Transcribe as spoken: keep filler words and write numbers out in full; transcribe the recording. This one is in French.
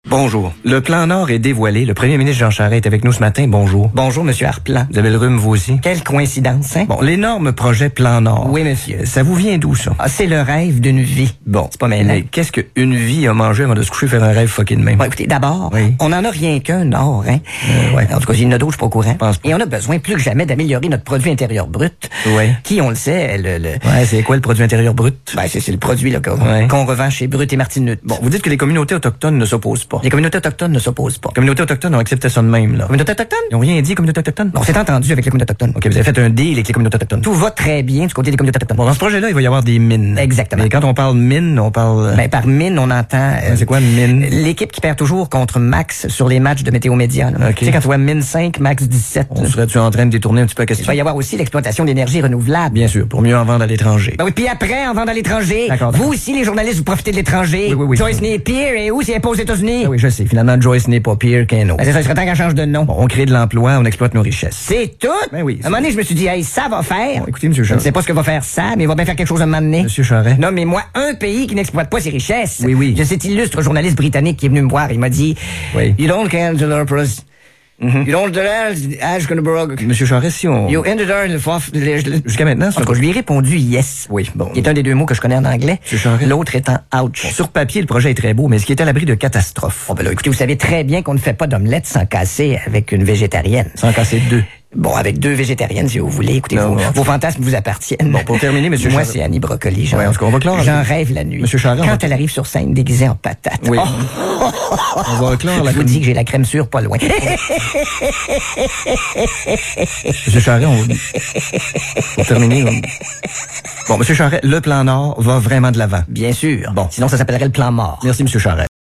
Bonjour. Le plan Nord est dévoilé. Le premier ministre Jean Charest est avec nous ce matin. Bonjour. Bonjour, Monsieur Harplan. Vous avez le rhume, vous aussi? Quelle coïncidence, hein? Bon, l'énorme projet Plan Nord. Oui, monsieur. Ça vous vient d'où, ça? Ah, c'est le rêve d'une vie. Bon. C'est pas mêlant. Mais qu'est-ce qu'une vie a mangé avant de se coucher faire un rêve fucké de même? Bon, écoutez, d'abord, oui. on n'en a rien qu'un Nord, hein? Euh, ouais. En tout cas, il y en a d'autres, je suis pas au courant. Pense pas. Et on a besoin plus que jamais d'améliorer notre produit intérieur brut. Oui. Qui, on le sait, le... le... Ouais, c'est quoi le produit intérieur brut? Ben, c'est, c'est le produit, là, qu'on, Ouais. qu'on revend chez Brut et Martinut. Bon, vous dites que les communautés autochtones ne s'opposent pas. Les communautés autochtones ne s'opposent pas. Les communautés autochtones ont accepté ça de même, là. Communautés autochtones? Ils n'ont rien dit, communautés autochtones? On s'est entendu avec les communautés autochtones. OK, vous avez fait un deal avec les communautés autochtones. Tout va très bien du côté des communautés autochtones. Bon, dans ce projet-là, il va y avoir des mines. Exactement. Mais quand on parle mine, on parle... Ben, par mine, on entend... euh, c'est quoi, mine? L'équipe qui perd toujours contre Max sur les matchs de Météo Média. Là. OK. Tu sais, quand tu vois mine cinq, Max dix-sept. On serait-tu en train de détourner un petit peu la Il question? va y avoir aussi l'exploitation d'énergie renouvelable. Bien sûr, pour mieux en vendre à l'étranger. Ben oui, puis après, en vendant à l'étranger. D'accord, Vous d'accord. aussi, les journalistes, vous profitez de l'étranger. Oui, oui, oui. Joyce Napier, et où c'est pas aux États-Unis? Ah oui, je sais. Finalement, Joyce n'est pas pire qu'un autre. Ben, c'est ça, il serait temps qu'elle change de nom. Bon, on crée de l'emploi, on exploite nos richesses. C'est tout? Ben oui, À un moment donné, je me suis dit, hey, ça va faire. Bon, écoutez, M. Je ne Charest. sais pas ce que va faire ça, mais il va bien faire quelque chose à un moment donné. Monsieur Charest. Non, mais moi, un pays qui n'exploite pas ses richesses. Oui, oui. J'ai cet illustre journaliste britannique qui est venu me voir. Il m'a dit, Oui. You don't count the purpose. You don't the Monsieur Charest, si on... You ended our Jusqu'à maintenant, En c'est tout cas, je lui ai répondu yes. Oui, bon. Qui est un des deux mots que je connais en anglais. Monsieur Charest. L'autre étant ouch. Sur papier, le projet est très beau, mais est-ce qu'il est à l'abri de catastrophes? Oh, ben là, écoutez, vous savez très bien qu'on ne fait pas d'omelette sans casser avec une végétarienne. Sans casser deux. Bon, avec deux végétariennes, si vous voulez. Écoutez, Non, vos, non. vos fantasmes vous appartiennent. Bon, pour terminer, Monsieur Moi, Charest. c'est Annie Brocoli. J'en, Ouais, en tout cas, on va clore. J'en rêve la nuit. Monsieur Charest, on Quand va- elle arrive sur scène déguisée en patate. Oui. Oh, On va clore la je vous dis que j'ai la crème sûre pas loin. Monsieur Charest, on... Pour terminer, on... Bon, Monsieur Charest, le plan Nord va vraiment de l'avant. Bien sûr. Bon. Sinon, ça s'appellerait le plan mort. Merci, Monsieur Charest.